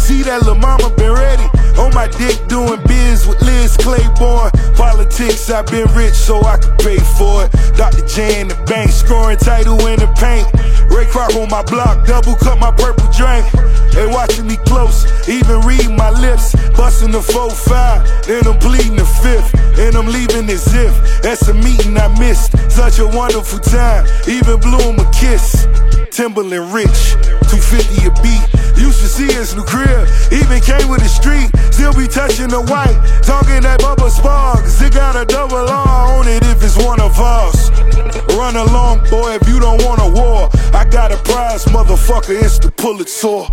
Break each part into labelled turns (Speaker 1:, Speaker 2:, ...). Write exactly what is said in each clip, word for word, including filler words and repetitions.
Speaker 1: see that lil' mama been ready. On my dick doing biz with Liz Claiborne. Politics, I've been rich so I can pay for it. Doctor J in the bank, scoring title in the paint. Ray Kroc on my block, double cut my purple drink. They watching me close, even reading my lips. Busting the four five, then I'm bleeding the fifth. And I'm leaving as if that's a meeting I missed. Such a wonderful time, even blew him a kiss. Timberland rich, two fifty a beat. Used to see his new crib, even came with the street. Still be touching the white, talking that Bubba Spark. Cause it got a double R on it if it's one of us. Run along, boy, if you don't want a war. I got a prize, motherfucker, it's the Pulitzer.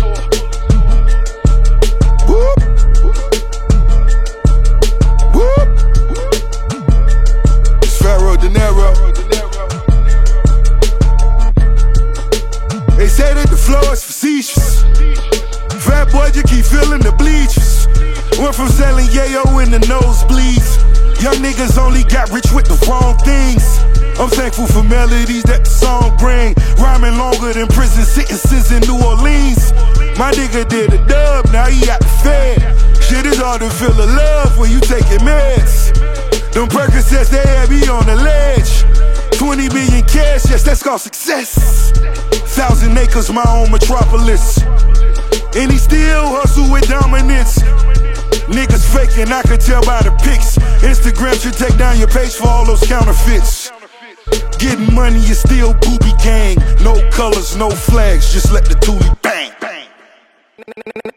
Speaker 1: Whoop. Whoop. It's Pharaoh De Niro. They say that the floor is facetious. Fat boy, you keep feeling the bleachers. Went from selling yayo in the nosebleeds. Young niggas only got rich with the wrong things. I'm thankful for melodies that the song bring. Rhyming longer than prison sentences in New Orleans. My nigga did a dub, now he out the fed. Shit is hard to feel the love when you taking meds. Them Percocets, they had me on the ledge. twenty million cash, yes, that's called success. Thousand acres, my own metropolis. And he still hustle with dominance. Niggas faking, I could tell by the pics. Instagram should take down your page for all those counterfeits. Getting money is still booby gang. No colors, no flags, just let the toolie bang.